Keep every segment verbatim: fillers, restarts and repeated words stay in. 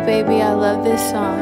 baby, I love this song.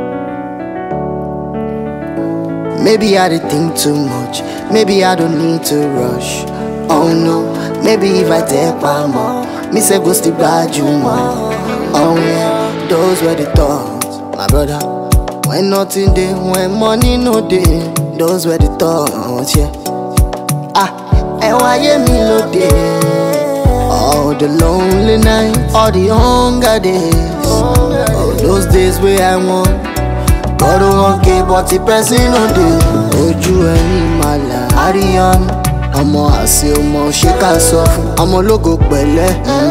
Maybe I did think too much. Maybe I don't need to rush. Oh no, maybe if I take my more, me say go still bad you more. Oh yeah, those were the thoughts, my brother. When nothing day, when money no day, those were the thoughts, yeah. Ah, and why you me lo day? All the lonely nights, all the hunger days, all those days where I want. God don't care but the person on day. Ojú ẹ̀yin máa là Arian. Ọmọ àṣẹ ọmọ ṣé ká sọ fún. Ọmọ ológo pẹ̀lẹ́.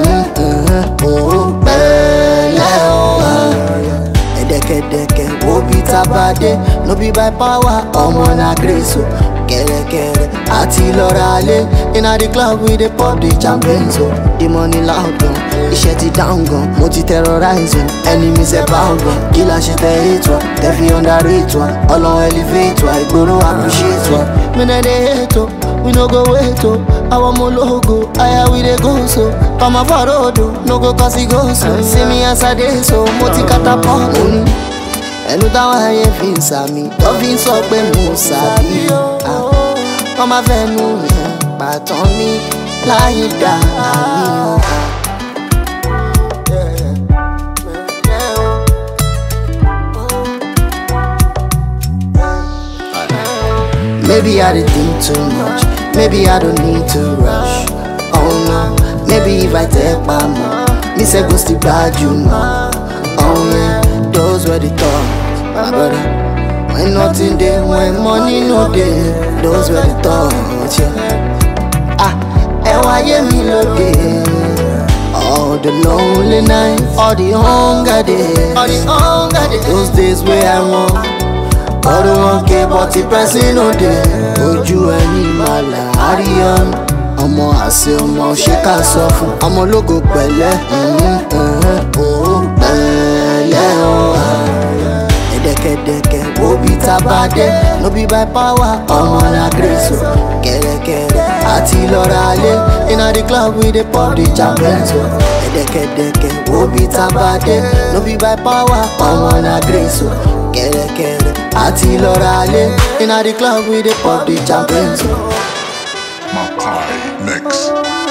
Ó pẹ̀lẹ́ o. Ẹ̀dẹ̀kẹ̀dẹ̀kẹ̀ wo bí tabade. No be by power, ọmọ na grace o. Kẹ̀rẹ̀kẹ̀rẹ̀ àti lọ́ra alẹ́. Inna the club we dey pop the champagne so. The money loud gan, iṣẹ́ ti down gan. Mo ti terrorize wọn, enemies ẹ̀ bá wọn gan. Kí la ṣe tẹ hate wa, tẹ fi underrate wa. Ọlọ́run elevate wa, ìgboro appreciate wa. Mi nà dey hate o, we no go wait o. Àwọn ọmọ ológo, aya we dey go so. Ọmọ fọ́rọ̀dù, no go cause e go so. See me as I dey so, mo ti catapult mo ní. Ẹnu táwọn ayé fi ń sàmì, tó fi ń sọ pé mo sàbí. Wọ́n máa fẹ́ nu yẹn, pàtàn mi láyé dá àmì o. Maybe I did think too much. Maybe I don't need to rush. Oh no, maybe if I take my more, me say go still bad you know. Oh yeah, those were the thoughts, my brother. When nothing there, when money no there, those were the thoughts, yeah. Ah, and why you me lo day? All the lonely nights, all the hunger days, all the hunger days. Those days where I want. God don't care but the person no dey. Ojú ẹ̀yin máa là Arian. Ọmọ àṣẹ ọmọ ṣé ká sọ fún. Ọmọ ológo pẹ̀lẹ́. Ó pẹ̀lẹ́ o. Ẹ̀dẹ̀kẹ̀dẹ̀kẹ̀ wo bí tabade. No be by power, ọmọ na grace o. Kẹ̀rẹ̀kẹ̀rẹ̀ àti lọ́ra alẹ́. Inna the club we dey pop the champagne so. Ẹ̀dẹ̀kẹ̀dẹ̀kẹ̀ wo bí tabade. No be by power, ọmọ na grace o. Kẹ̀rẹ̀kẹ̀rẹ̀ àti lọ́ra alẹ́. Inna the club we dey pop the champagne so. Makai Mix.